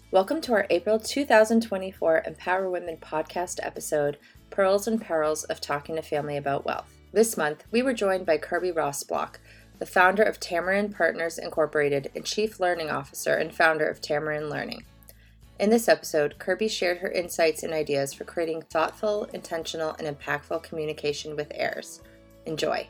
Welcome to our April 2024 Empower Women podcast episode, Pearls and Perils of Talking to Family About Wealth. This month, we were joined by Kirby Rossblock, the founder of Tamarin Partners Incorporated and Chief Learning Officer and founder of Tamarin Learning. In this episode, Kirby shared her insights and ideas for creating thoughtful, intentional, and impactful communication with heirs. Enjoy.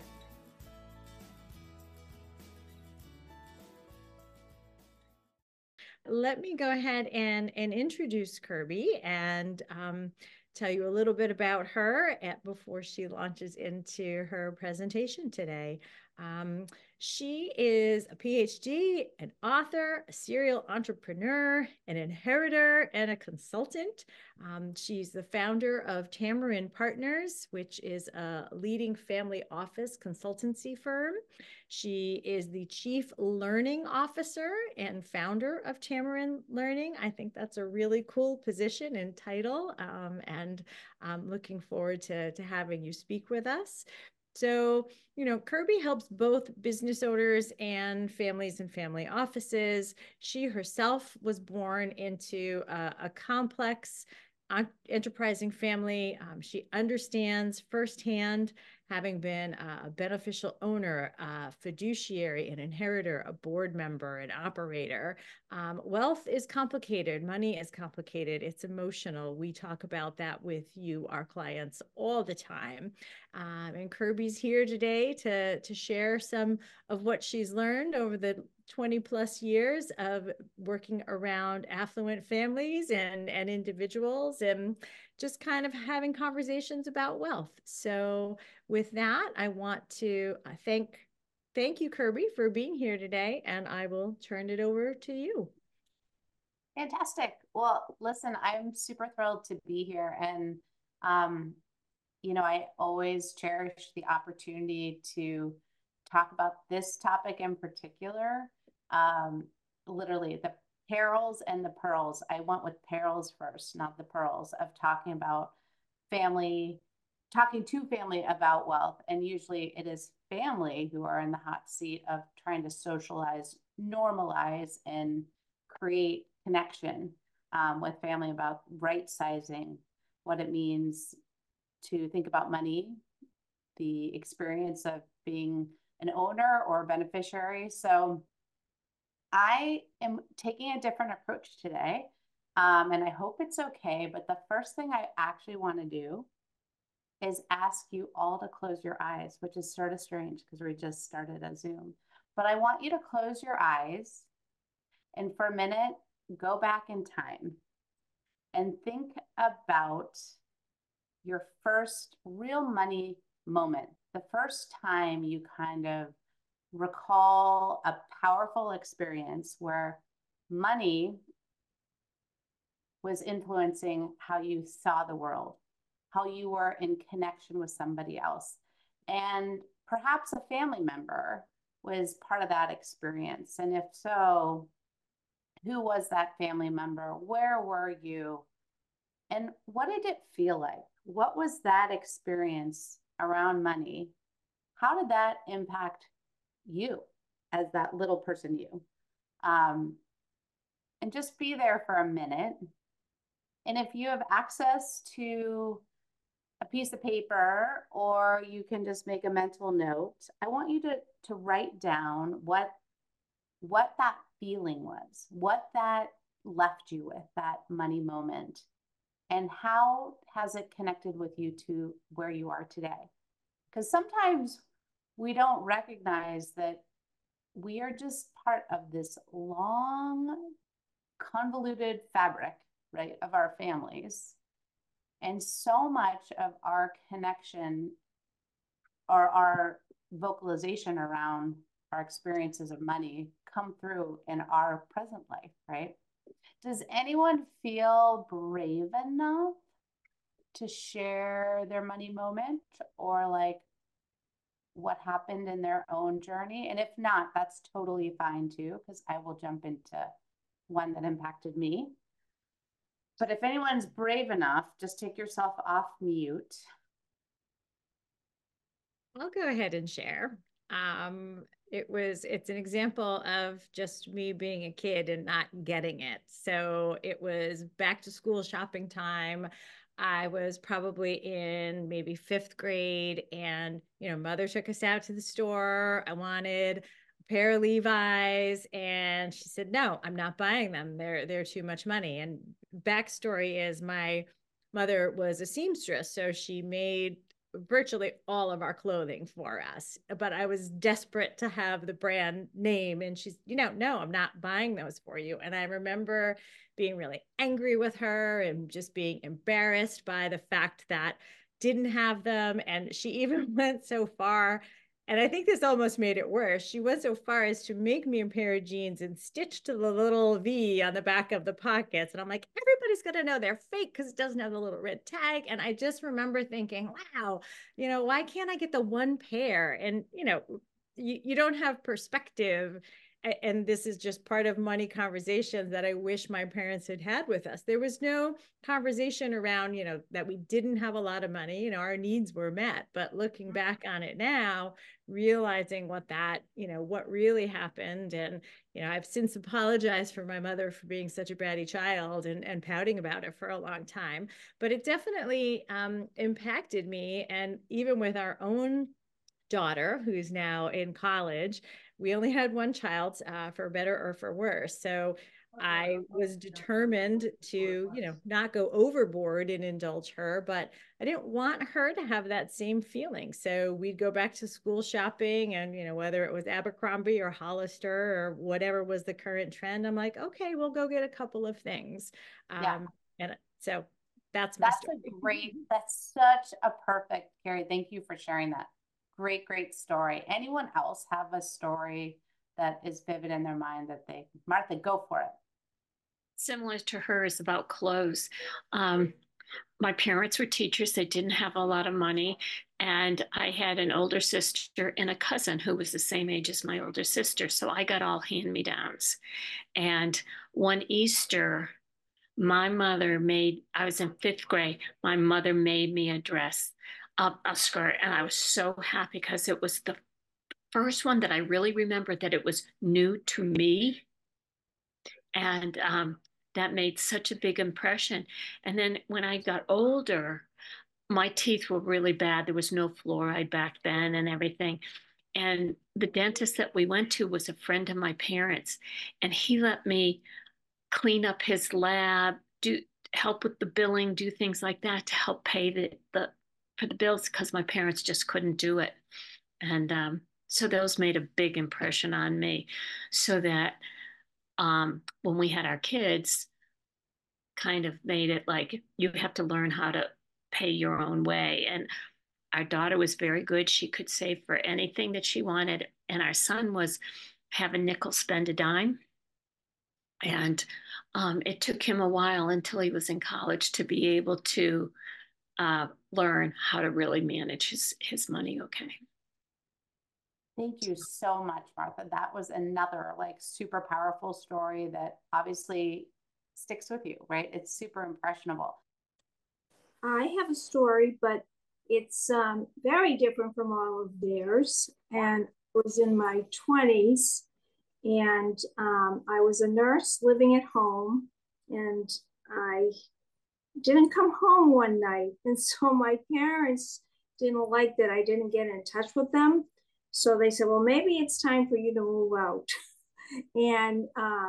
Let me go ahead and introduce Kirby and tell you a little bit about her before she launches into her presentation today. She is a PhD, an author, a serial entrepreneur, an inheritor, and a consultant. She's the founder of Tamarin Partners, which is a leading family office consultancy firm. She is the Chief Learning Officer and founder of Tamarin Learning. I think that's a really cool position and title, and I'm looking forward to having you speak with us. So, Kirby helps both business owners and families and family offices. She herself was born into a complex, enterprising family. She understands firsthand, having been a beneficial owner, a fiduciary, an inheritor, a board member, an operator. Wealth is complicated. Money is complicated. It's emotional. We talk about that with you, our clients, all the time. And Kirby's here today to share some of what she's learned over the 20 plus years of working around affluent families and individuals, and just kind of having conversations about wealth. So with that, I want to thank you, Kirby, for being here today, and I will turn it over to you. Fantastic. Well, listen, I'm super thrilled to be here. And, I always cherish the opportunity to talk about this topic in particular. Literally, the perils and the pearls. I went with perils first, not the pearls, of talking about talking to family about wealth. And usually it is family who are in the hot seat of trying to socialize, normalize, and create connection with family about right sizing, what it means to think about money, the experience of being an owner or a beneficiary. So I am taking a different approach today, and I hope it's okay. But the first thing I actually want to do is ask you all to close your eyes, which is sort of strange because we just started a Zoom. But I want you to close your eyes and for a minute, go back in time and think about your first real money moment, the first time you kind of recall a powerful experience where money was influencing how you saw the world, how you were in connection with somebody else. And perhaps a family member was part of that experience. And if so, who was that family member? Where were you? And what did it feel like? What was that experience around money? How did that impact you as that little person you? And just be there for a minute. And if you have access to a piece of paper, or you can just make a mental note, I want you to write down what that feeling was, what that left you with, that money moment, and how has it connected with you to where you are today? Because sometimes we don't recognize that we are just part of this long, convoluted fabric, right, of our families. And so much of our connection or our vocalization around our experiences of money come through in our present life, right? Does anyone feel brave enough to share their money moment or like what happened in their own journey? And if not, that's totally fine too, because I will jump into one that impacted me. But if anyone's brave enough, just take yourself off mute. I'll go ahead and share. It's an example of just me being a kid and not getting it. So it was back to school shopping time. I was probably in maybe fifth grade, and mother took us out to the store. I wanted a pair of Levi's, and she said, "No, I'm not buying them. They're too much money." And backstory is my mother was a seamstress, so she made virtually all of our clothing for us. But I was desperate to have the brand name. And she's, no, I'm not buying those for you. And I remember being really angry with her and just being embarrassed by the fact that didn't have them. And she even went so far, and I think this almost made it worse. She went so far as to make me a pair of jeans and stitch to the little V on the back of the pockets. And I'm like, everybody's going to know they're fake because it doesn't have the little red tag. And I just remember thinking, wow, why can't I get the one pair? And, you don't have perspective. And this is just part of money conversations that I wish my parents had had with us. There was no conversation around, that we didn't have a lot of money, our needs were met. But looking back on it now, realizing what really happened. And, I've since apologized for my mother for being such a bratty child and pouting about it for a long time. But it definitely impacted me. And even with our own daughter, who's now in college, we only had one child, for better or for worse. So I was determined to, not go overboard and indulge her, but I didn't want her to have that same feeling. So we'd go back to school shopping, and, whether it was Abercrombie or Hollister or whatever was the current trend, I'm like, okay, we'll go get a couple of things. Yeah. And so that's my story. That's such a perfect, Carrie. Thank you for sharing that. Great story. Anyone else have a story that is vivid in their mind that Martha, go for it. Similar to hers about clothes. My parents were teachers. They didn't have a lot of money. And I had an older sister and a cousin who was the same age as my older sister. So I got all hand-me-downs. And one Easter, I was in fifth grade, my mother made me a dress, a skirt. And I was so happy because it was the first one that I really remember that it was new to me. And that made such a big impression. And then when I got older, my teeth were really bad. There was no fluoride back then and everything. And the dentist that we went to was a friend of my parents. And he let me clean up his lab, help with the billing, do things like that to help pay for the bills, because my parents just couldn't do it. And so those made a big impression on me, so that when we had our kids, kind of made it like you have to learn how to pay your own way. And our daughter was very good. She could save for anything that she wanted. And our son was have a nickel, spend a dime. And it took him a while until he was in college to be able to learn how to really manage his money okay. Thank you so much, Martha. That was another super powerful story that obviously sticks with you, right? It's super impressionable. I have a story, but it's very different from all of theirs. And I was in my 20s, and I was a nurse living at home, and I didn't come home one night. And so my parents didn't like that I didn't get in touch with them. So they said, well, maybe it's time for you to move out. And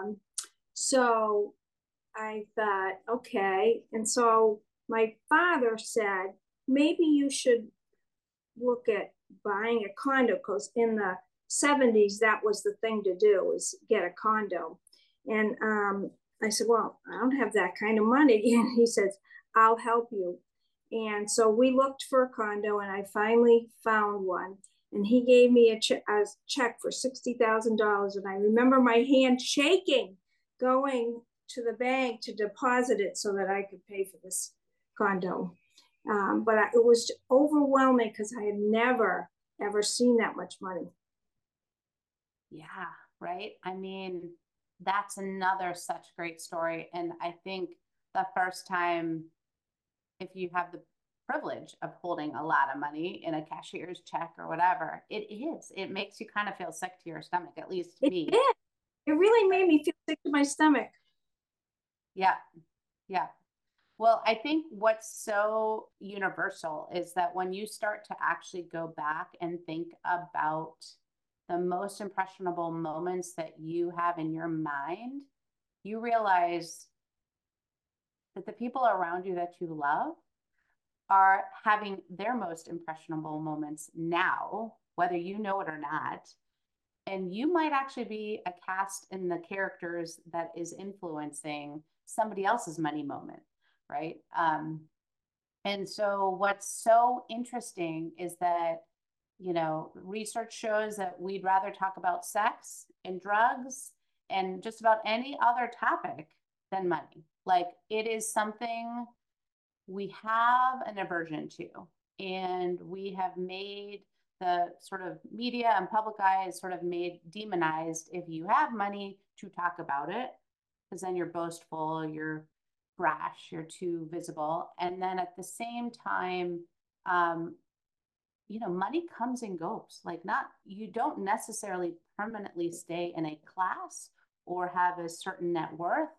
so I thought, okay. And so my father said, maybe you should look at buying a condo, because in the 70s, that was the thing to do, is get a condo. And I said, well, I don't have that kind of money. And he says, I'll help you. And so we looked for a condo, and I finally found one. And he gave me a check for $60,000. And I remember my hand shaking, going to the bank to deposit it so that I could pay for this condo. But it was overwhelming because I had never, ever seen that much money. Yeah, right. I mean, that's another such great story. And I think the first time, if you have the privilege of holding a lot of money in a cashier's check or whatever. It is. It makes you kind of feel sick to your stomach, at least It me. did. It really made me feel sick to my stomach. Yeah. Yeah. Well, I think what's so universal is that when you start to actually go back and think about the most impressionable moments that you have in your mind, you realize that the people around you that you love are having their most impressionable moments now, whether you know it or not. And you might actually be a cast in the characters that is influencing somebody else's money moment, right? And so what's so interesting is that, you know, research shows that we'd rather talk about sex and drugs and just about any other topic than money. Like, it is something we have an aversion to, and we have made the sort of media and public eye is sort of made demonized if you have money to talk about it, because then you're boastful, you're brash, you're too visible. And then at the same time, you know, money comes and goes. Like, not, you don't necessarily permanently stay in a class or have a certain net worth.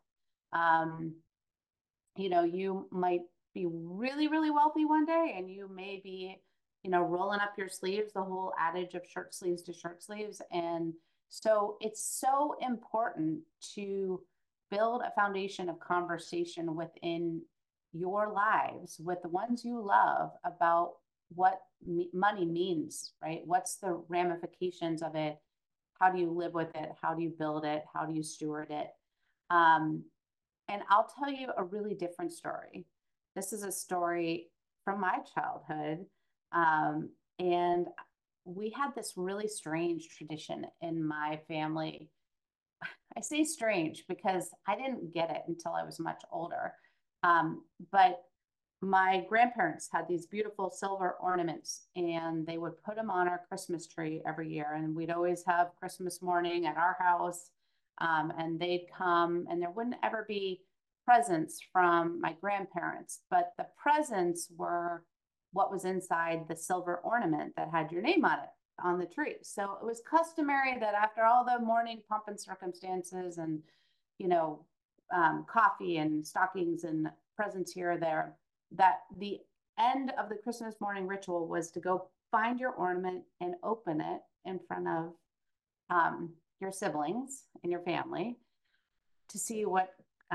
You know, you might be really, really wealthy one day, and you may be, you know, rolling up your sleeves, the whole adage of shirt sleeves to shirt sleeves. And so it's so important to build a foundation of conversation within your lives with the ones you love about what money means, right? What's the ramifications of it? How do you live with it? How do you build it? How do you steward it? And I'll tell you a really different story. This is a story from my childhood. And we had this really strange tradition in my family. I say strange because I didn't get it until I was much older. But my grandparents had these beautiful silver ornaments, and they would put them on our Christmas tree every year. And we'd always have Christmas morning at our house. And they'd come, and there wouldn't ever be presents from my grandparents, but the presents were what was inside the silver ornament that had your name on it on the tree. So it was customary that after all the morning pomp and circumstances and, you know, coffee and stockings and presents here or there, that the end of the Christmas morning ritual was to go find your ornament and open it in front of your siblings and your family to see what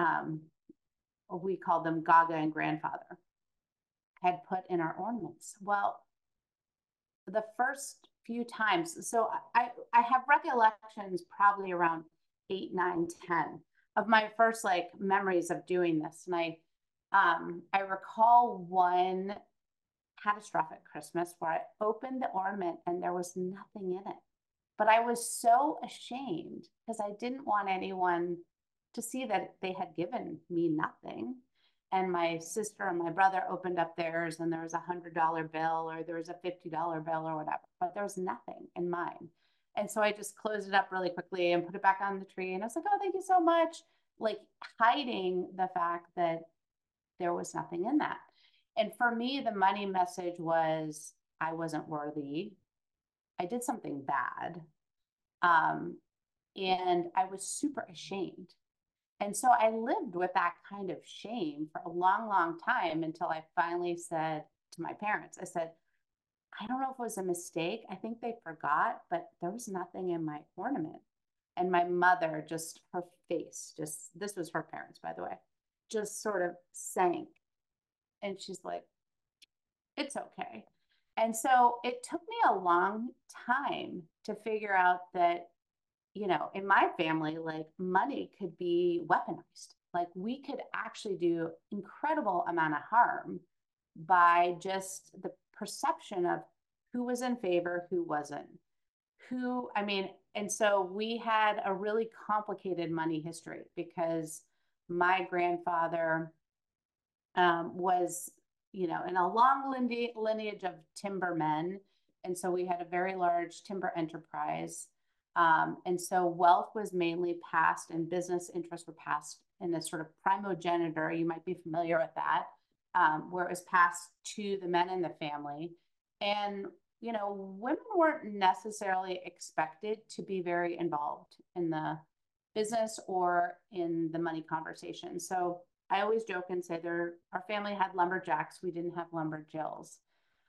we called them Gaga and grandfather had put in our ornaments. Well, the first few times, so I have recollections probably around 8, 9, 10 of my first like memories of doing this. And I recall one catastrophic Christmas where I opened the ornament and there was nothing in it. But I was so ashamed because I didn't want anyone to see that they had given me nothing. And my sister and my brother opened up theirs, and there was $100 bill or there was a $50 bill or whatever, but there was nothing in mine. And so I just closed it up really quickly and put it back on the tree. And I was like, oh, thank you so much. Like, hiding the fact that there was nothing in that. And for me, the money message was I wasn't worthy. I did something bad. And I was super ashamed. And so I lived with that kind of shame for a long, long time until I finally said to my parents, I said, I don't know if it was a mistake. I think they forgot, but there was nothing in my ornament. And my mother, just her face, just, this was her parents, by the way, just sort of sank. And she's like, it's okay. And so it took me a long time to figure out that, you know, in my family, like, money could be weaponized. Like, we could actually do incredible amount of harm by just the perception of who was in favor, who wasn't, who, I mean, and so we had a really complicated money history because my grandfather was, you know, in a long lineage of timbermen. And so we had a very large timber enterprise. And so wealth was mainly passed and business interests were passed in a sort of primogeniture. You might be familiar with that. where it was passed to the men in the family. And, you know, women weren't necessarily expected to be very involved in the business or in the money conversation. So I always joke and say our family had lumberjacks. We didn't have lumberjills.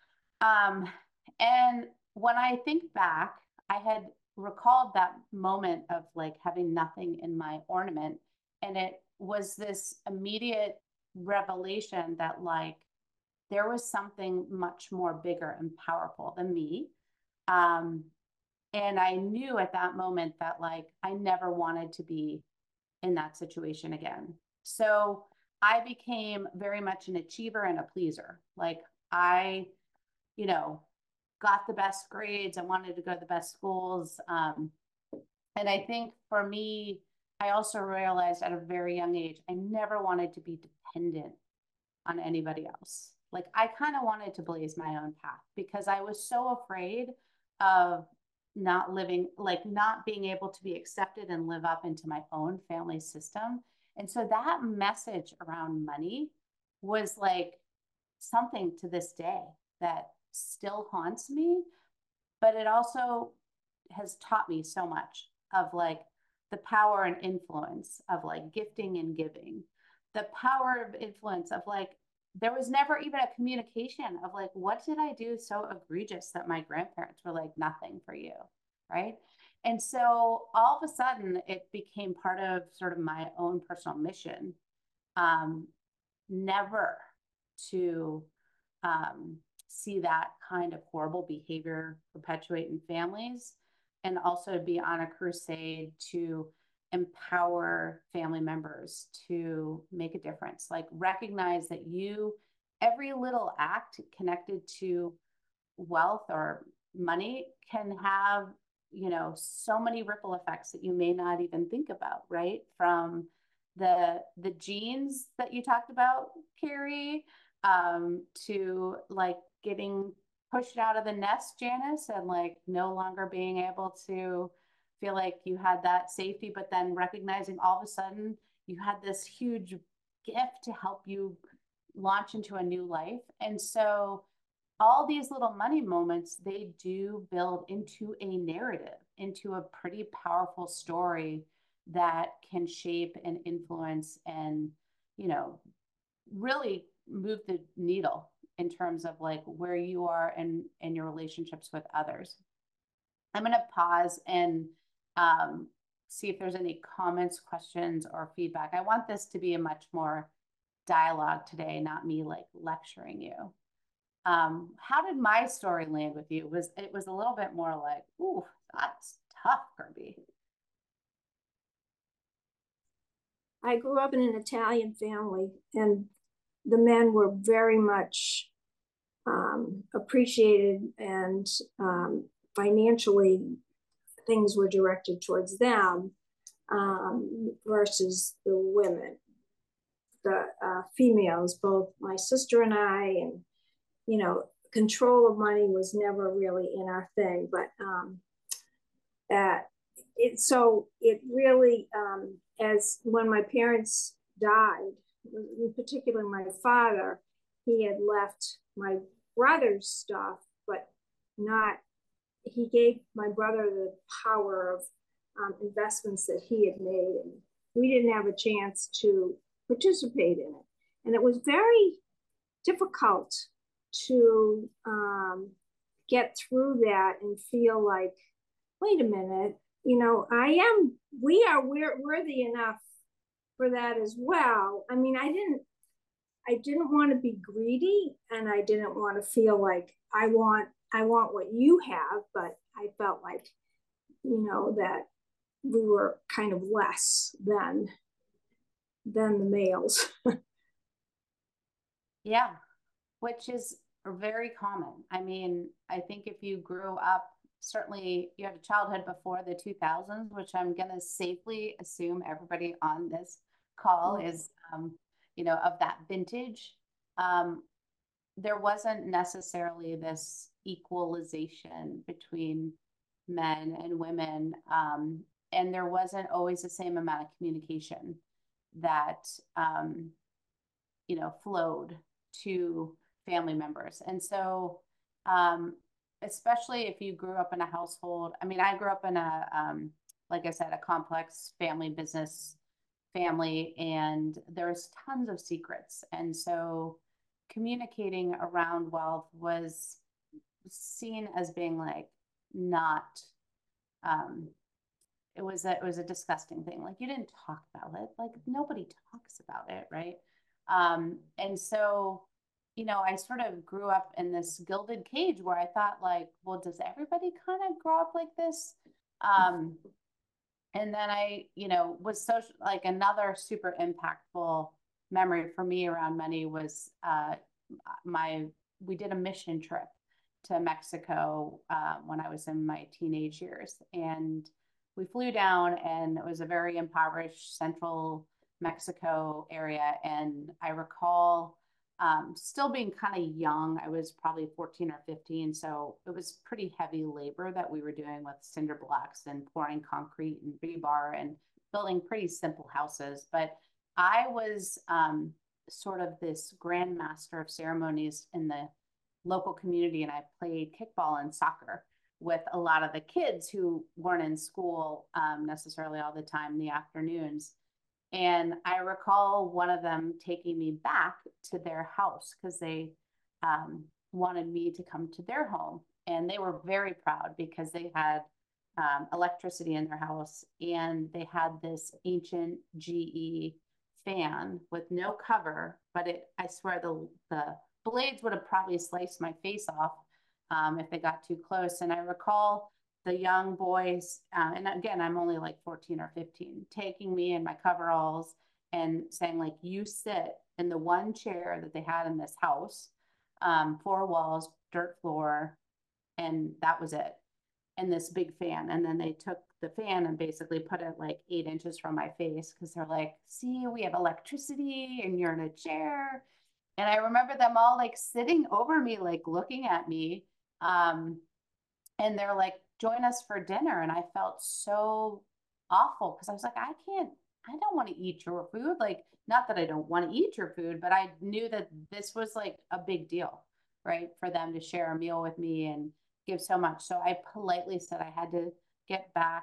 And when I think back, I had recalled that moment of like having nothing in my ornament. And it was this immediate revelation that like there was something much more bigger and powerful than me. And I knew at that moment that like I never wanted to be in that situation again. So I became very much an achiever and a pleaser. Like I, you know, got the best grades. I wanted to go to the best schools. And I think for me, I also realized at a very young age, I never wanted to be dependent on anybody else. Like I kind of wanted to blaze my own path because I was so afraid of not living, like not being able to be accepted and live up into my own family system. And so that message around money was like something to this day that still haunts me, but it also has taught me so much of like the power and influence of like gifting and giving, the power of influence of like, there was never even a communication of like, what did I do so egregious that my grandparents were like, nothing for you, right? And so all of a sudden it became part of sort of my own personal mission, never to see that kind of horrible behavior perpetuate in families, and also to be on a crusade to empower family members to make a difference. Like recognize that every little act connected to wealth or money can have, you know, so many ripple effects that you may not even think about, right? From the genes that you talked about, Carrie, to like getting pushed out of the nest, Janice, and like no longer being able to feel like you had that safety, but then recognizing all of a sudden you had this huge gift to help you launch into a new life. And so all these little money moments, they do build into a narrative, into a pretty powerful story that can shape and influence and, you know, really move the needle in terms of like where you are and your relationships with others. I'm going to pause and see if there's any comments, questions, or feedback. I want this to be a much more dialogue today, not me like lecturing you. How did my story land with you? It was a little bit more like, ooh, that's tough, Kirby. I grew up in an Italian family, and the men were very much appreciated, and financially things were directed towards them versus the women, the females, both my sister and I, and, you know, control of money was never really in our thing, but so it really, as when my parents died, in particular my father, he had left my brother's stuff, but he gave my brother the power of investments that he had made, and we didn't have a chance to participate in it. And it was very difficult to get through that and feel like, wait a minute, you know, we are worthy enough for that as well. I mean, I didn't want to be greedy, and I didn't want to feel like I want what you have, but I felt like, you know, that we were kind of less than the males. Yeah, which is very common. I mean, I think if you grew up, certainly you had a childhood before the 2000s, which I'm going to safely assume everybody on this call is, you know, of that vintage. There wasn't necessarily this equalization between men and women. And there wasn't always the same amount of communication that, you know, flowed to family members. And so, especially if you grew up in a household, I mean, I grew up in like I said, a complex family business family, and there's tons of secrets. And so communicating around wealth was seen as being like not, it was a disgusting thing. Like, you didn't talk about it. Like, nobody talks about it, right? And so, you know, I sort of grew up in this gilded cage where I thought, like, well, does everybody kind of grow up like this? And then I, you know, was social, like, another super impactful memory for me around money was we did a mission trip to Mexico when I was in my teenage years. And we flew down, and it was a very impoverished central Mexico area. And I recall still being kind of young. I was probably 14 or 15. So it was pretty heavy labor that we were doing with cinder blocks and pouring concrete and rebar and building pretty simple houses. But I was sort of this grandmaster of ceremonies in the local community, and I played kickball and soccer with a lot of the kids who weren't in school necessarily all the time in the afternoons. And I recall one of them taking me back to their house because they wanted me to come to their home. And they were very proud because they had electricity in their house, and they had this ancient GE fan with no cover, but I swear the blades would have probably sliced my face off if they got too close. And I recall the young boys, and again, I'm only like 14 or 15, taking me in my coveralls and saying, like, you sit in the one chair that they had in this house, 4 walls, dirt floor, and that was it. And this big fan. And then they took the fan and basically put it like 8 inches from my face, because they're like, see, we have electricity and you're in a chair. And I remember them all like sitting over me, like looking at me. And they're like, join us for dinner. And I felt so awful because I was like, I don't want to eat your food. Like, not that I don't want to eat your food, but I knew that this was like a big deal, right? For them to share a meal with me and give so much. So I politely said I had to get back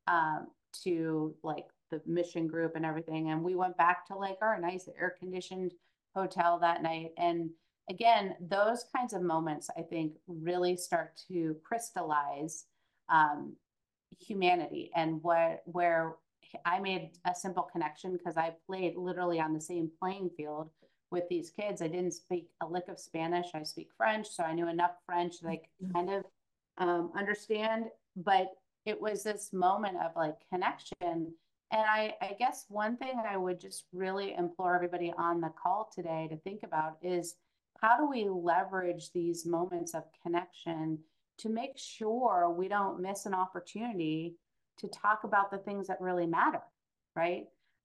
to like the mission group and everything. And we went back to like our nice air conditioned hotel that night. And again, those kinds of moments, I think, really start to crystallize humanity, and where I made a simple connection because I played literally on the same playing field with these kids. I didn't speak a lick of Spanish. I speak French, so I knew enough French that I could kind of understand. But it was this moment of like connection. And I guess one thing I would just really implore everybody on the call today to think about is, how do we leverage these moments of connection to make sure we don't miss an opportunity to talk about the things that really matter, right?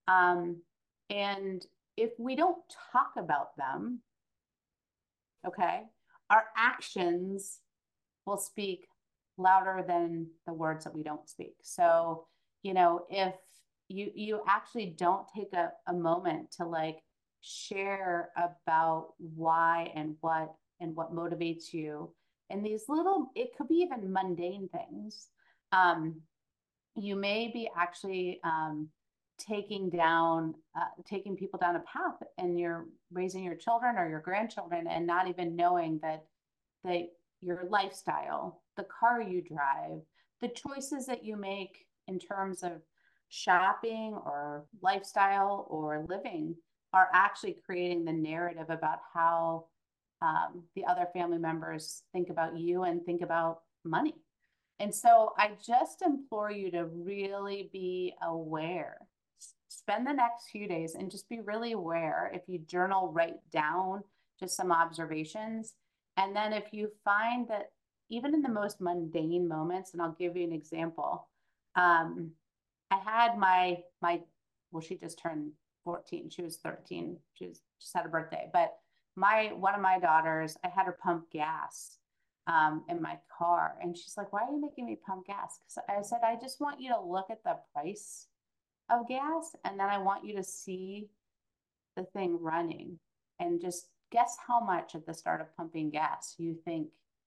And if we don't talk about them, okay, our actions will speak louder than the words that we don't speak. So, you know, if you actually don't take a moment to like share about why and what motivates you, and these little, it could be even mundane things, you may be actually taking people down a path, and you're raising your children or your grandchildren and not even knowing that your lifestyle, the car you drive, the choices that you make in terms of shopping or lifestyle or living are actually creating the narrative about how the other family members think about you and think about money. And so I just implore you to really be aware. Spend the next few days and just be really aware. If you journal, write down just some observations. And then if you find that even in the most mundane moments, and I'll give you an example. I had well, she just turned 14. She was 13. She just had a birthday. But one of my daughters, I had her pump gas in my car. And she's like, why are you making me pump gas? Because I said, I just want you to look at the price of gas, and then I want you to see the thing running and just guess how much at the start of pumping gas you think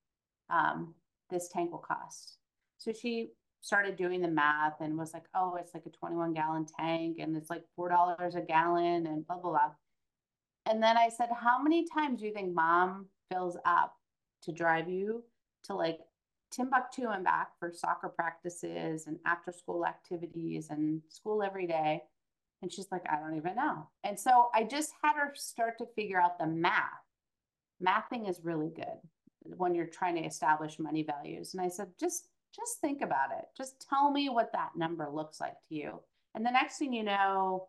this tank will cost? So she started doing the math and was like, oh, it's like a 21-gallon tank and it's like $4 a gallon and blah, blah, blah. And then I said, how many times do you think mom fills up to drive you to like Timbuktu and back for soccer practices and after school activities and school every day? And she's like, I don't even know. And so I just had her start to figure out the math. Mathing is really good when you're trying to establish money values. And I said, just think about it. Just tell me what that number looks like to you. And the next thing you know,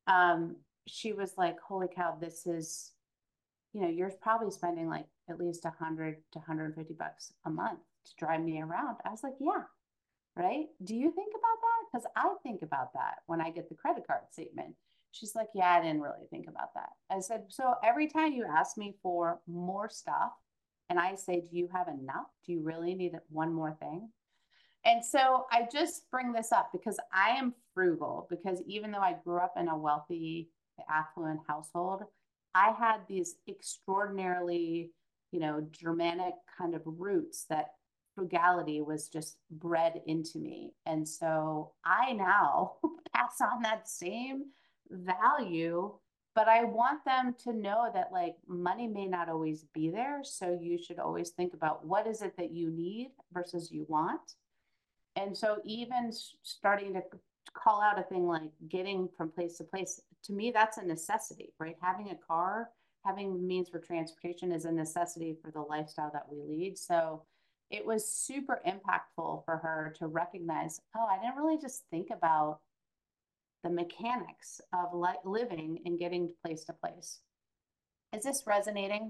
she was like, holy cow, this is, you know, you're probably spending like at least 100 to 150 bucks a month to drive me around. I was like, yeah, right. Do you think about that? Because I think about that when I get the credit card statement. She's like, yeah, I didn't really think about that. I said, so every time you ask me for more stuff and I say, do you have enough? Do you really need one more thing? And so I just bring this up because I am frugal, because even though I grew up in a wealthy, affluent household, I had these extraordinarily, you know, Germanic kind of roots that frugality was just bred into me. And so I now pass on that same value, but I want them to know that like money may not always be there. So you should always think about what is it that you need versus you want. And so even starting to call out a thing like getting from place to place, to me, that's a necessity, right? Having a car, having means for transportation is a necessity for the lifestyle that we lead. So it was super impactful for her to recognize, oh, I didn't really just think about the mechanics of living and getting place to place. Is this resonating?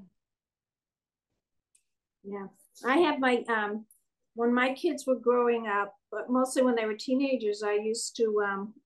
Yeah. I have my, when my kids were growing up, but mostly when they were teenagers, I used to,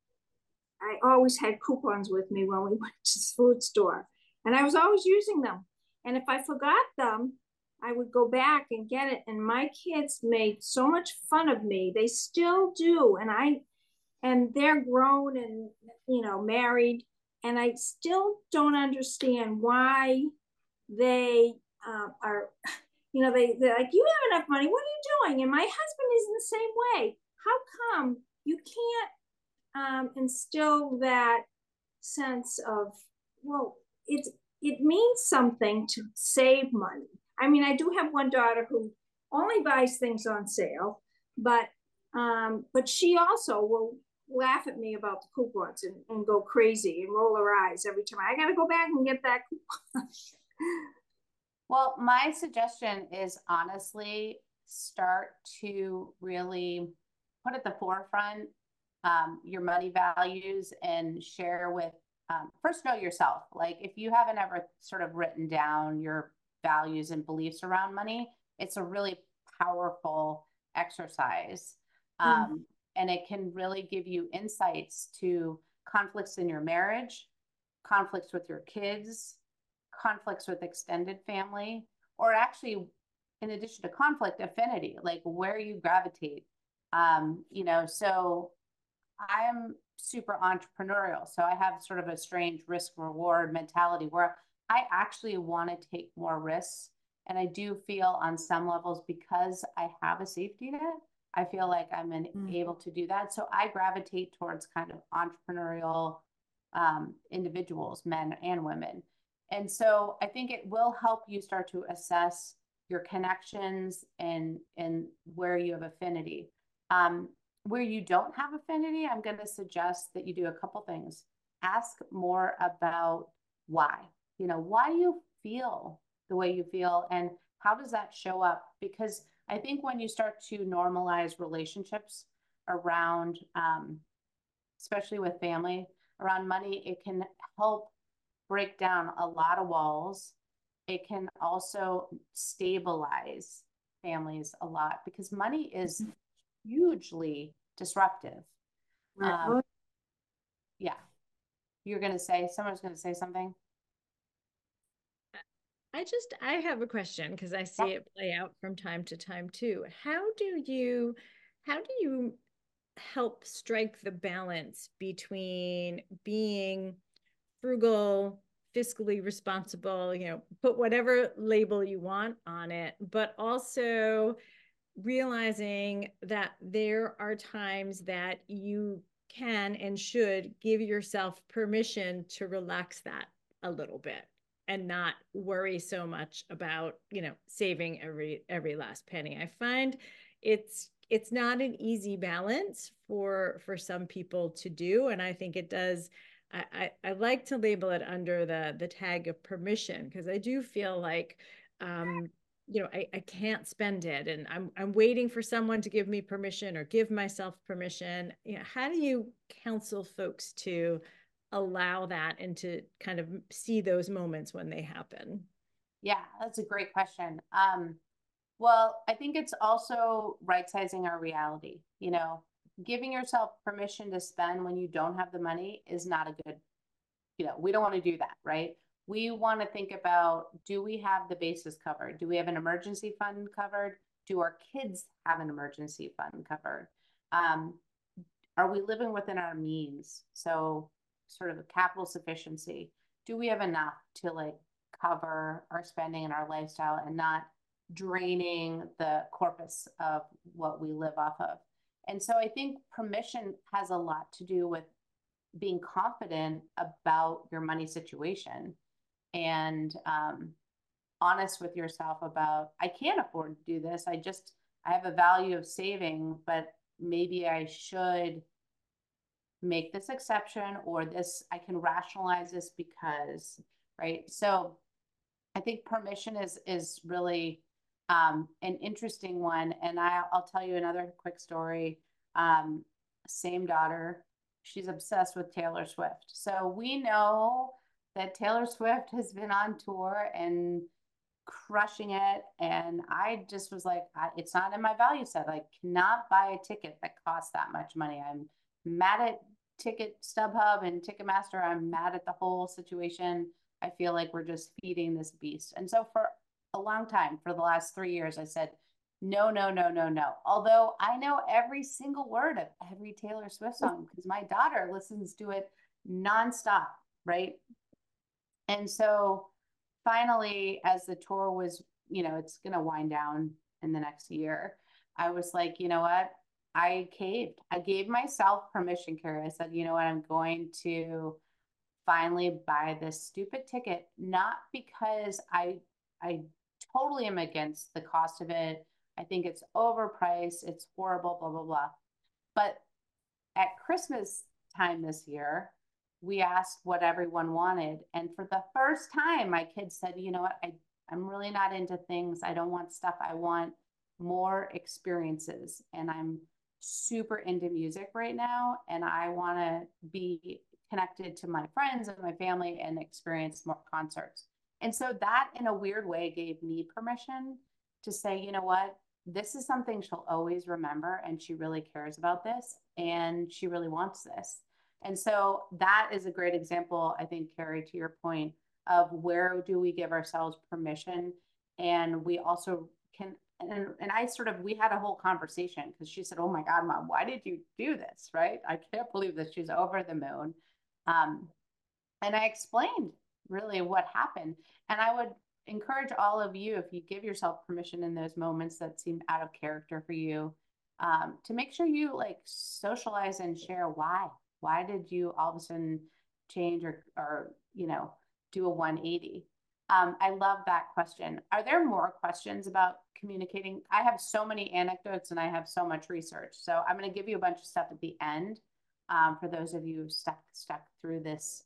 I always had coupons with me when we went to the food store, and I was always using them. And if I forgot them, I would go back and get it. And my kids made so much fun of me. They still do. And they're grown and, you know, married. And I still don't understand why they are, you know, they're like, you have enough money. What are you doing? And my husband is in the same way. How come you can't instill that sense of, well, it means something to save money. I mean, I do have one daughter who only buys things on sale, but she also will laugh at me about the coupons and go crazy and roll her eyes every time. I got to go back and get that coupon. Well, my suggestion is honestly start to really put at the forefront your money values and share with, first know yourself. Like if you haven't ever sort of written down your values and beliefs around money, it's a really powerful exercise. And it can really give you insights to conflicts in your marriage, conflicts with your kids, conflicts with extended family, or actually, in addition to conflict, affinity, like where you gravitate. You know, so I'm super entrepreneurial. So I have sort of a strange risk reward mentality where I actually want to take more risks. And I do feel on some levels, because I have a safety net, I feel like I'm able to do that. So I gravitate towards kind of entrepreneurial individuals, men and women. And so I think it will help you start to assess your connections and where you have affinity. Where you don't have affinity, I'm going to suggest that you do a couple things. Ask more about why. You know, why do you feel the way you feel, and how does that show up? Because I think when you start to normalize relationships around, especially with family, around money, it can help break down a lot of walls. It can also stabilize families a lot, because money is hugely disruptive. Yeah. You're going to say, someone's going to say something. I have a question, because I see it play out from time to time too. How do you help strike the balance between being frugal, fiscally responsible, put whatever label you want on it, but also realizing that there are times that you can and should give yourself permission to relax that a little bit and not worry so much about, saving every last penny. I find it's not an easy balance for some people to do. And I think it does, I like to label it under the tag of permission, because I do feel like I can't spend it, and I'm waiting for someone to give me permission or give myself permission. How do you counsel folks to allow that and to kind of see those moments when they happen? Yeah, that's a great question. Well, I think it's also right sizing our reality. Giving yourself permission to spend when you don't have the money is not a good, we don't want to do that, right? We want to think about, do we have the bases covered? Do we have an emergency fund covered? Do our kids have an emergency fund covered? Are we living within our means? So sort of a capital sufficiency. Do we have enough to cover our spending and our lifestyle and not draining the corpus of what we live off of? And so I think permission has a lot to do with being confident about your money situation and honest with yourself about, I can't afford to do this. I have a value of saving, but maybe I should make this exception, or this, I can rationalize this because, right? So I think permission is really an interesting one. And I'll tell you another quick story. Same daughter, she's obsessed with Taylor Swift. So we know that Taylor Swift has been on tour and crushing it. And I just was like, it's not in my value set. I cannot buy a ticket that costs that much money. I'm mad at Ticket StubHub and Ticketmaster. I'm mad at the whole situation. I feel like we're just feeding this beast. And so for a long time, for the last 3 years, I said, no, no, no, no, no. Although I know every single word of every Taylor Swift song because my daughter listens to it nonstop, right? And so finally, as the tour was, it's going to wind down in the next year, I was like, you know what? I caved. I gave myself permission, Carrie. I said, you know what? I'm going to finally buy this stupid ticket, not because I totally am against the cost of it. I think it's overpriced. It's horrible, blah, blah, blah. But at Christmas time this year, we asked what everyone wanted. And for the first time, my kids said, you know what? I'm really not into things. I don't want stuff. I want more experiences. And I'm super into music right now. And I want to be connected to my friends and my family and experience more concerts. And so that, in a weird way, gave me permission to say, you know what? This is something she'll always remember, and she really cares about this, and she really wants this. And so that is a great example, I think, Carrie, to your point, of where do we give ourselves permission? And we also can, and we had a whole conversation because she said, oh my God, Mom, why did you do this? Right? I can't believe that she's over the moon. And I explained really what happened. And I would encourage all of you, if you give yourself permission in those moments that seem out of character for you, to make sure you socialize and share why. Why did you all of a sudden change or do a 180? I love that question. Are there more questions about communicating? I have so many anecdotes and I have so much research. So I'm going to give you a bunch of stuff at the end for those of you stuck through this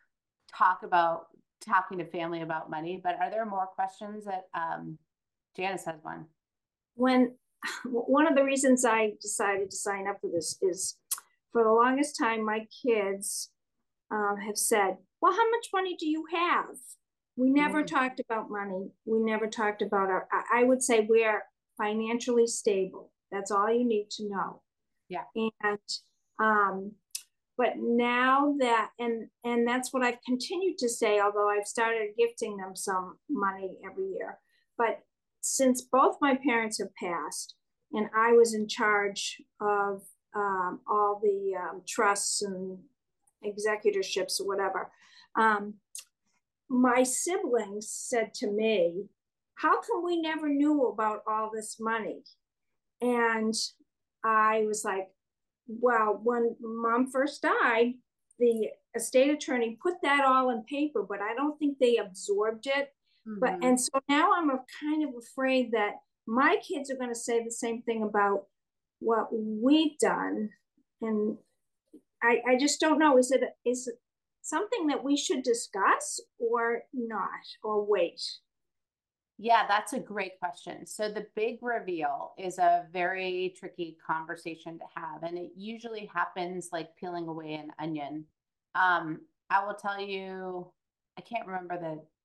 talking to family about money. But are there more questions that Janice has one? One of the reasons I decided to sign up for this is, for the longest time, my kids have said, well, how much money do you have? We never talked about money. We never talked about I would say we're financially stable. That's all you need to know. Yeah. And, but now that, and that's what I've continued to say, although I've started gifting them some money every year. But since both my parents have passed and I was in charge of all the trusts and executorships or whatever, my siblings said to me, how come we never knew about all this money? And I was like, well, when mom first died, the estate attorney put that all in paper, but I don't think they absorbed it. But and so now I'm kind of afraid that my kids are going to say the same thing about what we've done. And I just don't know. Is it something that we should discuss or not, or wait? Yeah, that's a great question. So the big reveal is a very tricky conversation to have, and it usually happens like peeling away an onion. I will tell you, I can't remember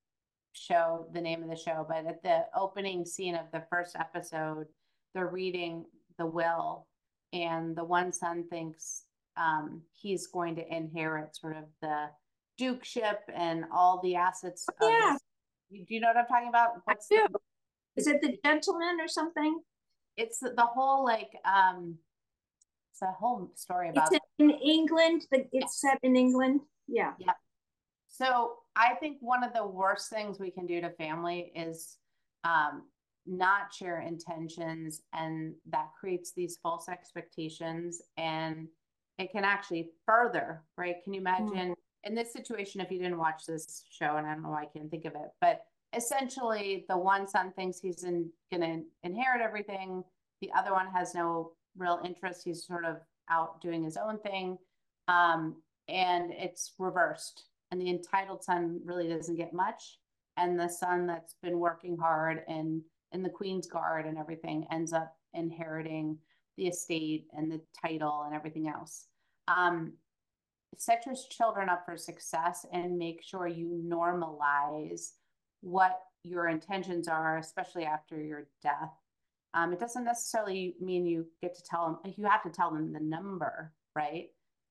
the name of the show, but at the opening scene of the first episode, they're reading the will, and the one son thinks he's going to inherit sort of the dukeship and all the assets of Yeah. do you know what I'm talking about? Is it The Gentleman or something? It's the whole like it's a whole story about it's in England. It's set in England. Yeah. Yep. So I think one of the worst things we can do to family is not share intentions, and that creates these false expectations, and it can actually further, right? Can you imagine in this situation, if you didn't watch this show, and I don't know why I can't think of it, but essentially the one son thinks he's gonna inherit everything. The other one has no real interest. He's sort of out doing his own thing. And it's reversed. And the entitled son really doesn't get much. And the son that's been working hard and in the Queen's Guard and everything ends up inheriting the estate and the title and everything else. Set your children up for success and make sure you normalize what your intentions are, especially after your death. It doesn't necessarily mean you get to tell them, you have to tell them the number, right?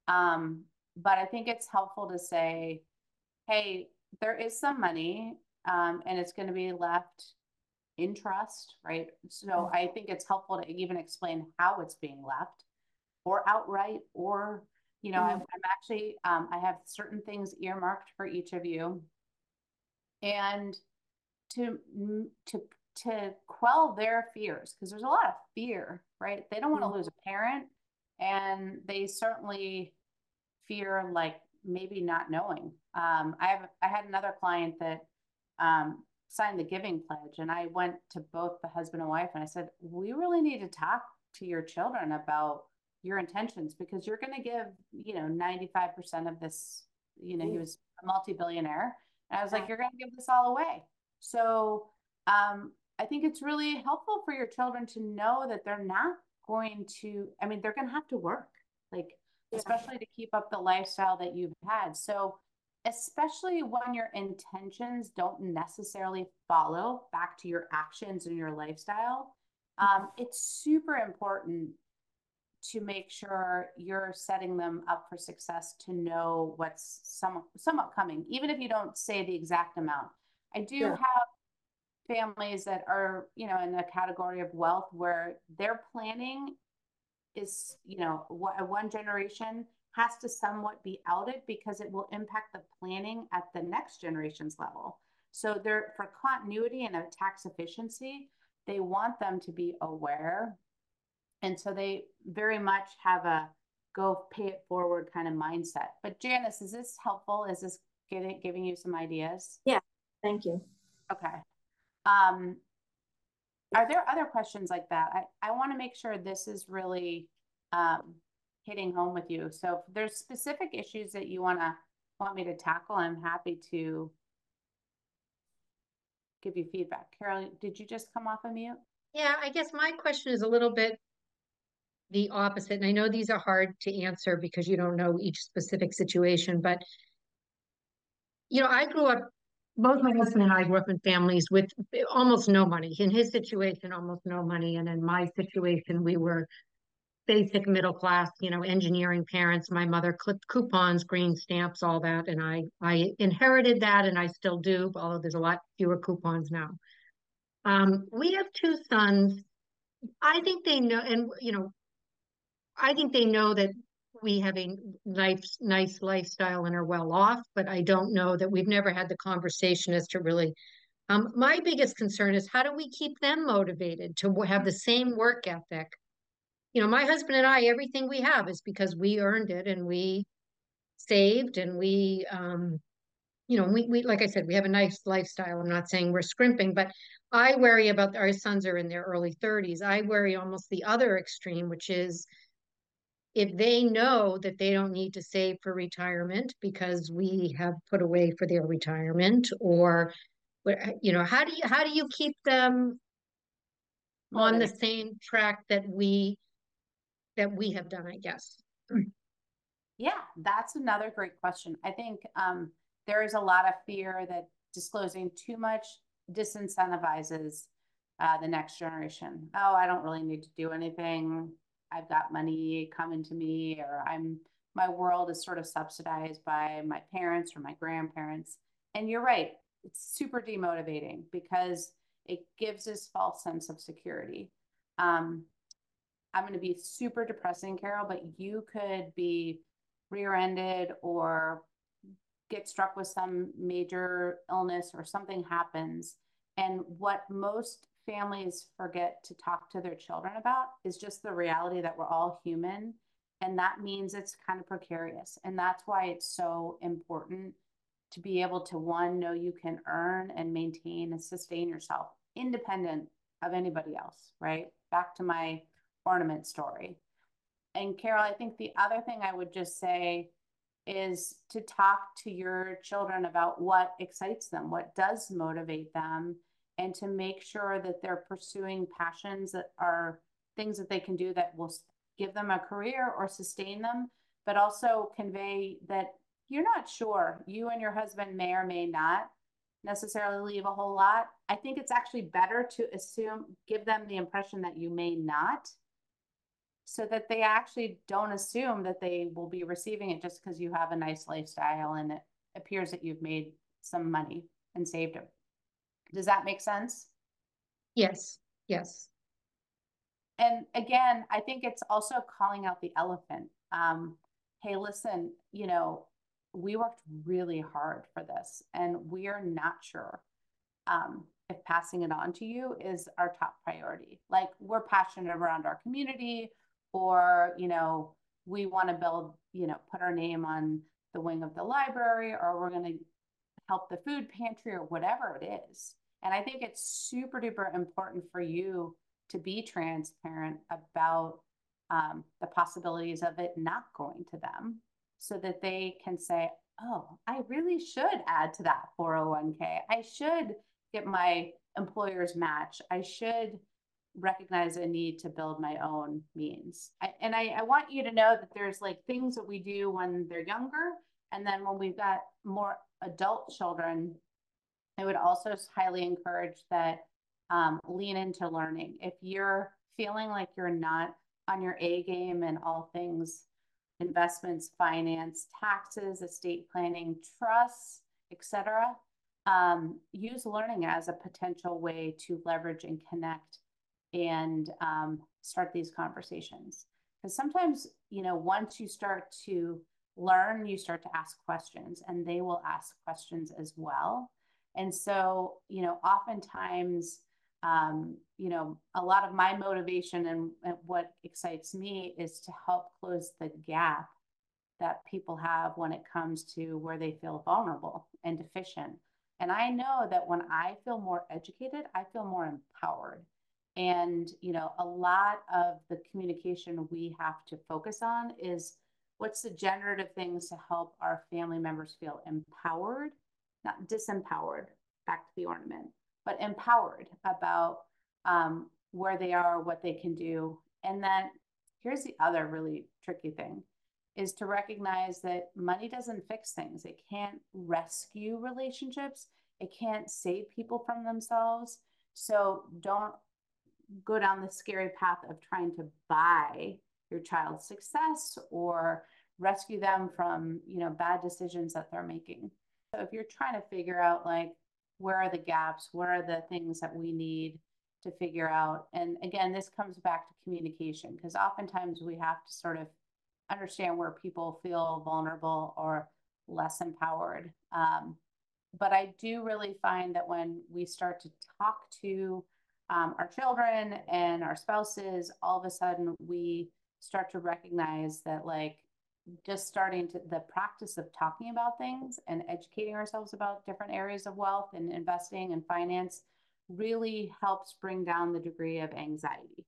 But I think it's helpful to say, hey, there is some money and it's going to be left in trust, right? So I think it's helpful to even explain how it's being left, or outright, or, you know, I'm actually, I have certain things earmarked for each of you. And to quell their fears, because there's a lot of fear, right? They don't want to lose a parent, and they certainly fear like maybe not knowing. I had another client that signed the giving pledge, and I went to both the husband and wife and I said, we really need to talk to your children about your intentions, because you're going to give, 95% of this, he was a multi-billionaire. And I was like, you're going to give this all away. So I think it's really helpful for your children to know that they're not going to, they're going to have to work, especially to keep up the lifestyle that you've had. So especially when your intentions don't necessarily follow back to your actions and your lifestyle, it's super important to make sure you're setting them up for success, to know what's somewhat coming, even if you don't say the exact amount. I do have families that are, in the category of wealth where their planning is, one generation has to somewhat be outed because it will impact the planning at the next generation's level. So they're, for continuity and a tax efficiency, they want them to be aware. And so they very much have a go pay it forward kind of mindset. But Janice, is this helpful? Is this giving you some ideas? Yeah, thank you. Okay. Are there other questions like that? I want to make sure this is really hitting home with you. So if there's specific issues that you want me to tackle, I'm happy to give you feedback. Carol, did you just come off of mute? Yeah, I guess my question is a little bit the opposite. And I know these are hard to answer because you don't know each specific situation, but I grew up, both my husband and I grew up in families with almost no money. In his situation, almost no money. And in my situation, we were basic middle class, engineering parents. My mother clipped coupons, green stamps, all that. And I inherited that, and I still do, although there's a lot fewer coupons now. We have two sons. I think they know, and I think they know that we have a nice lifestyle and are well off, but I don't know that we've never had the conversation as to really. My biggest concern is how do we keep them motivated to have the same work ethic? My husband and I, everything we have is because we earned it and we saved and we like I said, we have a nice lifestyle. I'm not saying we're scrimping, but I worry about our sons are in their early 30s. I worry almost the other extreme, which is if they know that they don't need to save for retirement because we have put away for their retirement, or how do you keep them on the same track that we have done, I guess. Yeah, that's another great question. I think there is a lot of fear that disclosing too much disincentivizes the next generation. Oh, I don't really need to do anything. I've got money coming to me, or my world is sort of subsidized by my parents or my grandparents. And you're right, it's super demotivating because it gives this false sense of security. I'm going to be super depressing, Carol, but you could be rear-ended or get struck with some major illness or something happens. And what most families forget to talk to their children about is just the reality that we're all human. And that means it's kind of precarious. And that's why it's so important to be able to, one, know you can earn and maintain and sustain yourself independent of anybody else, right? Back to my ornament story. And Carol, I think the other thing I would just say is to talk to your children about what excites them, what does motivate them, and to make sure that they're pursuing passions that are things that they can do that will give them a career or sustain them, but also convey that you're not sure. You and your husband may or may not necessarily leave a whole lot. I think it's actually better to give them the impression that you may not, so that they actually don't assume that they will be receiving it just because you have a nice lifestyle and it appears that you've made some money and saved it. Does that make sense? Yes. Yes. And again, I think it's also calling out the elephant. Hey, listen, we worked really hard for this and we are not sure if passing it on to you is our top priority. Like, we're passionate around our community, or, we want to build, put our name on the wing of the library, or we're going to help the food pantry, or whatever it is. And I think it's super duper important for you to be transparent about the possibilities of it not going to them, so that they can say, oh, I really should add to that 401k. I should get my employer's match. I should recognize a need to build my own means. I want you to know that there's like things that we do when they're younger. And then when we've got more adult children, I would also highly encourage that lean into learning. If you're feeling like you're not on your A game in all things investments, finance, taxes, estate planning, trusts, etc., use learning as a potential way to leverage and connect and start these conversations. Because sometimes, once you start to learn, you start to ask questions, and they will ask questions as well. And so, oftentimes, a lot of my motivation and what excites me is to help close the gap that people have when it comes to where they feel vulnerable and deficient. And I know that when I feel more educated, I feel more empowered. And, a lot of the communication we have to focus on is what's the generative things to help our family members feel empowered, not disempowered, back to the ornament, but empowered about where they are, what they can do. And then here's the other really tricky thing, is to recognize that money doesn't fix things. It can't rescue relationships. It can't save people from themselves. So don't go down the scary path of trying to buy your child's success or rescue them from, bad decisions that they're making. So if you're trying to figure out, like, where are the gaps, where are the things that we need to figure out? And again, this comes back to communication, because oftentimes we have to sort of understand where people feel vulnerable or less empowered. But I do really find that when we start to talk to our children and our spouses, all of a sudden we start to recognize that, like, just starting to the practice of talking about things and educating ourselves about different areas of wealth and investing and finance really helps bring down the degree of anxiety.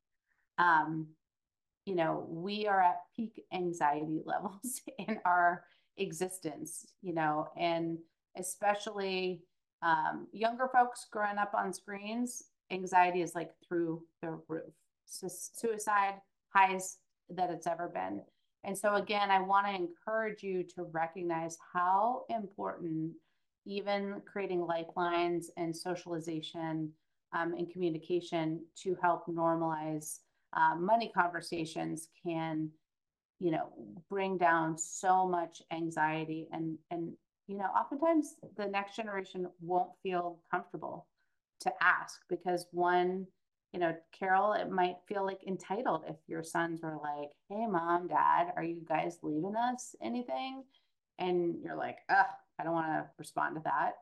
You know, we are at peak anxiety levels in our existence, you know, and especially younger folks growing up on screens, anxiety is like through the roof. Suicide highest that it's ever been. And so again, I want to encourage you to recognize how important even creating lifelines and socialization and communication to help normalize money conversations can, you know, bring down so much anxiety and you know, oftentimes the next generation won't feel comfortable to ask because one, you know, Carol, it might feel like entitled if your sons were like, hey, mom, dad, are you guys leaving us anything? And you're like, ugh, I don't want to respond to that.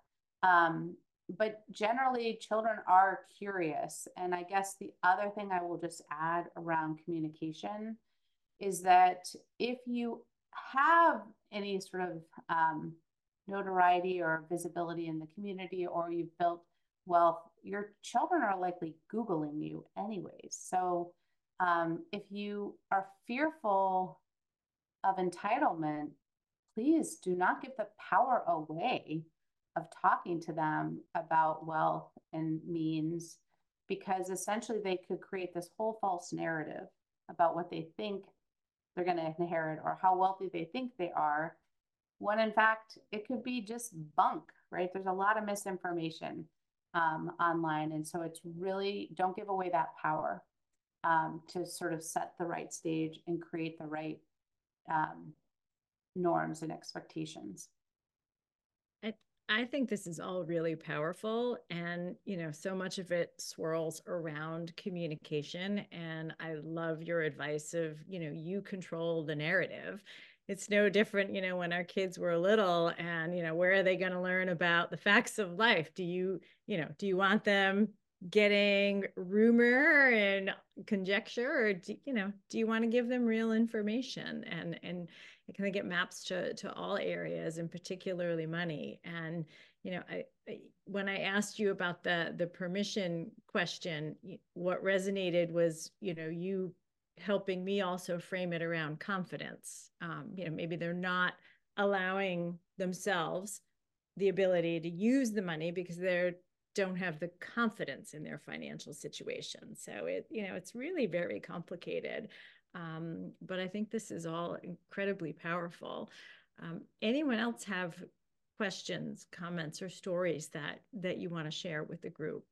But generally, children are curious. And I guess the other thing I will just add around communication is that if you have any sort of notoriety or visibility in the community, or you've built wealth, your children are likely Googling you anyways. So if you are fearful of entitlement, please do not give the power away of talking to them about wealth and means, because essentially they could create this whole false narrative about what they think they're going to inherit or how wealthy they think they are, when in fact it could be just bunk, right? There's a lot of misinformation online. And so it's really, don't give away that power to sort of set the right stage and create the right norms and expectations. I think this is all really powerful, and you know, so much of it swirls around communication. And I love your advice of, you know, you control the narrative. It's no different, you know, when our kids were little and, you know, where are they going to learn about the facts of life? Do you do you want them getting rumor and conjecture, or do you want to give them real information? And it kind of get maps to all areas, and particularly money. And you know, when I asked you about the permission question, what resonated was, you know, you helping me also frame it around confidence. You know, maybe they're not allowing themselves the ability to use the money because they don't have the confidence in their financial situation. So it's really very complicated. But I think this is all incredibly powerful. Anyone else have questions, comments, or stories that you want to share with the group?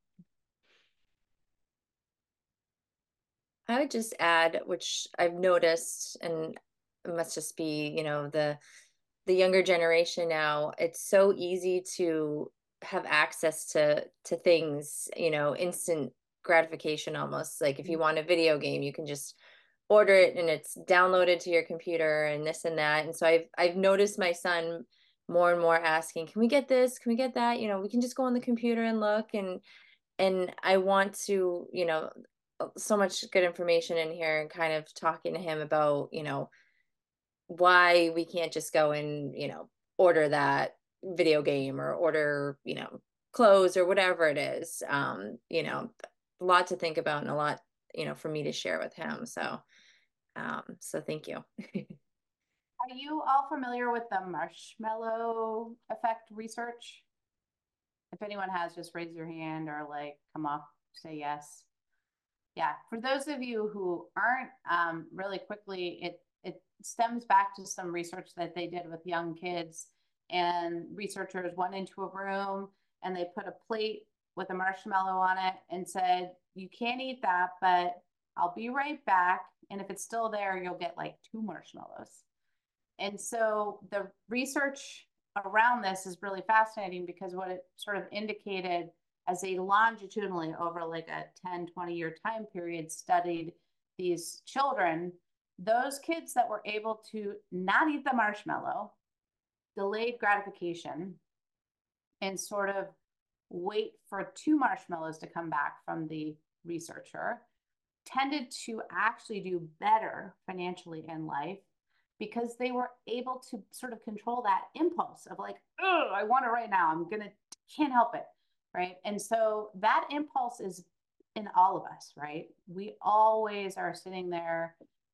I would just add, which I've noticed, and it must just be, you know, the younger generation now, it's so easy to have access to things, you know, instant gratification almost. Like if you want a video game, you can just order it and it's downloaded to your computer and this and that. And so I've noticed my son more and more asking, can we get this? Can we get that? You know, we can just go on the computer and look. And I want to, you know, so much good information in here, and kind of talking to him about, you know, why we can't just go and, you know, order that video game or order, you know, clothes or whatever it is. You know, a lot to think about and a lot, you know, for me to share with him. So thank you. Are you all familiar with the marshmallow effect research? If anyone has, just raise your hand or like come up, say yes. Yeah, for those of you who aren't, really quickly, it stems back to some research that they did with young kids, and researchers went into a room and they put a plate with a marshmallow on it and said, you can't eat that, but I'll be right back. And if it's still there, you'll get like 2 marshmallows. And so the research around this is really fascinating, because what it sort of indicated as a longitudinally over like a 10, 20-year time period studied these children, those kids that were able to not eat the marshmallow, delayed gratification, and sort of wait for 2 marshmallows to come back from the researcher, tended to actually do better financially in life because they were able to sort of control that impulse of like, oh, I want it right now. Can't help it. Right. And so that impulse is in all of us, right? We always are sitting there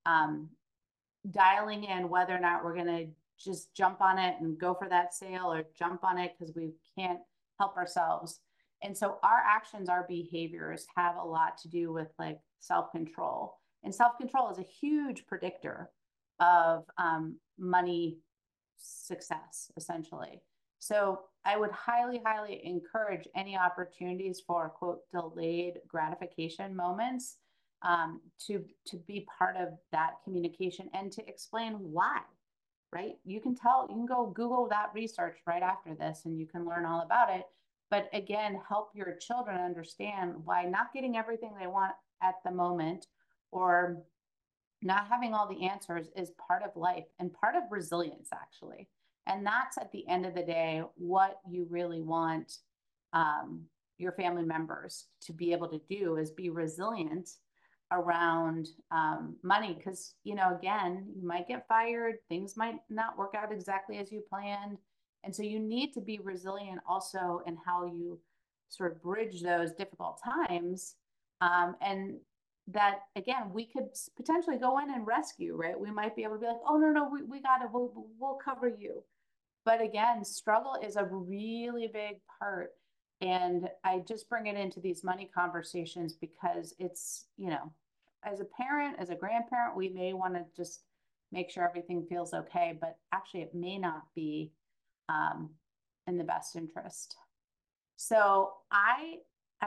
dialing in whether or not we're going to just jump on it and go for that sale or jump on it because we can't help ourselves. And so our actions, our behaviors have a lot to do with like self-control. And self-control is a huge predictor of money success, essentially. So I would highly, highly encourage any opportunities for quote delayed gratification moments to be part of that communication and to explain why. Right? You can go Google that research right after this and you can learn all about it. But again, help your children understand why not getting everything they want at the moment or not having all the answers is part of life and part of resilience, actually. And that's at the end of the day, what you really want your family members to be able to do is be resilient around money. Because, again, you might get fired, things might not work out exactly as you planned. And so you need to be resilient also in how you sort of bridge those difficult times. And that, again, we could potentially go in and rescue, right? We might be able to be like, oh, no, we got it. We'll cover you. But again, struggle is a really big part. And I just bring it into these money conversations because it's, as a parent, as a grandparent, we may want to just make sure everything feels okay, but actually it may not be in the best interest. So I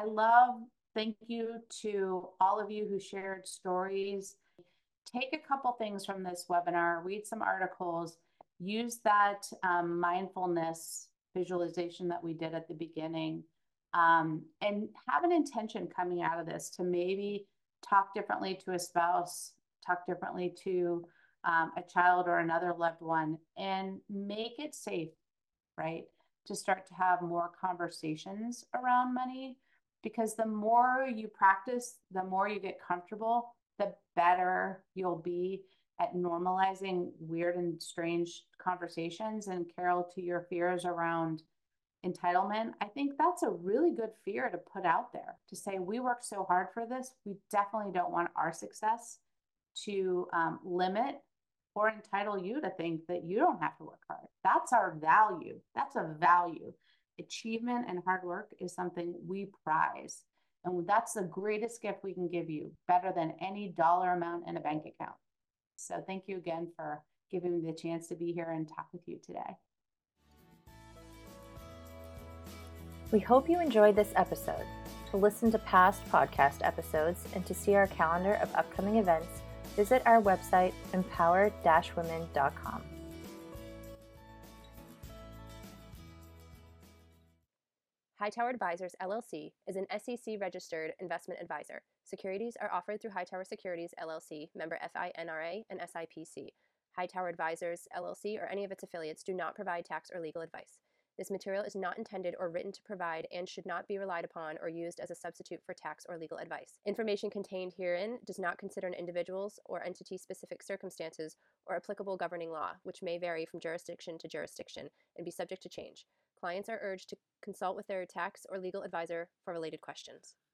thank you to all of you who shared stories. Take a couple things from this webinar, read some articles, use that mindfulness visualization that we did at the beginning, and have an intention coming out of this to maybe talk differently to a spouse, talk differently to a child or another loved one, and make it safe, right? To start to have more conversations around money, because the more you practice, the more you get comfortable, the better you'll be at normalizing weird and strange conversations. And Carol, to your fears around entitlement, I think that's a really good fear to put out there, to say, we worked so hard for this. We definitely don't want our success to limit or entitle you to think that you don't have to work hard. That's our value. That's a value. Achievement and hard work is something we prize. And that's the greatest gift we can give you, better than any dollar amount in a bank account. So thank you again for giving me the chance to be here and talk with you today. We hope you enjoyed this episode. To listen to past podcast episodes and to see our calendar of upcoming events, visit our website, empower-women.com. Hightower Advisors, LLC is an SEC-registered investment advisor. Securities are offered through Hightower Securities, LLC, member FINRA and SIPC. Hightower Advisors, LLC, or any of its affiliates do not provide tax or legal advice. This material is not intended or written to provide and should not be relied upon or used as a substitute for tax or legal advice. Information contained herein does not consider an individual's or entity-specific circumstances or applicable governing law, which may vary from jurisdiction to jurisdiction and be subject to change. Clients are urged to consult with their tax or legal advisor for related questions.